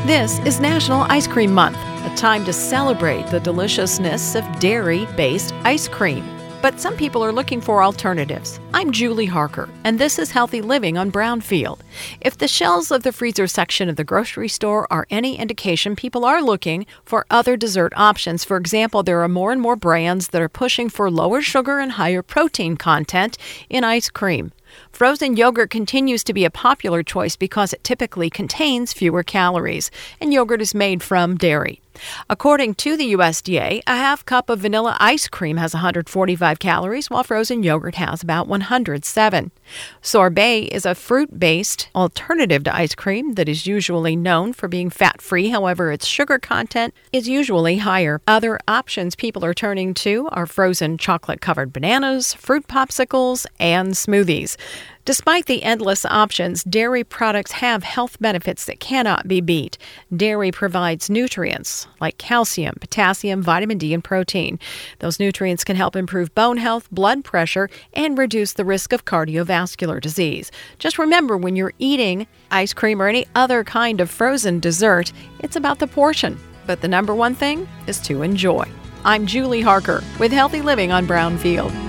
This is National Ice Cream Month, a time to celebrate the deliciousness of dairy-based ice cream. But some people are looking for alternatives. I'm Julie Harker, and this is Healthy Living on Brownfield. If the shelves of the freezer section of the grocery store are any indication, people are looking for other dessert options. For example, there are more and more brands that are pushing for lower sugar and higher protein content in ice cream. Frozen yogurt continues to be a popular choice because it typically contains fewer calories, and yogurt is made from dairy. According to the USDA, a half cup of vanilla ice cream has 145 calories, while frozen yogurt has about 107. Sorbet is a fruit-based alternative to ice cream that is usually known for being fat-free. However, its sugar content is usually higher. Other options people are turning to are frozen chocolate-covered bananas, fruit popsicles, and smoothies. Despite the endless options, dairy products have health benefits that cannot be beat. Dairy provides nutrients like calcium, potassium, vitamin D, and protein. Those nutrients can help improve bone health, blood pressure, and reduce the risk of cardiovascular disease. Just remember, when you're eating ice cream or any other kind of frozen dessert, it's about the portion. But the number one thing is to enjoy. I'm Julie Harker with Healthy Living on Brownfield.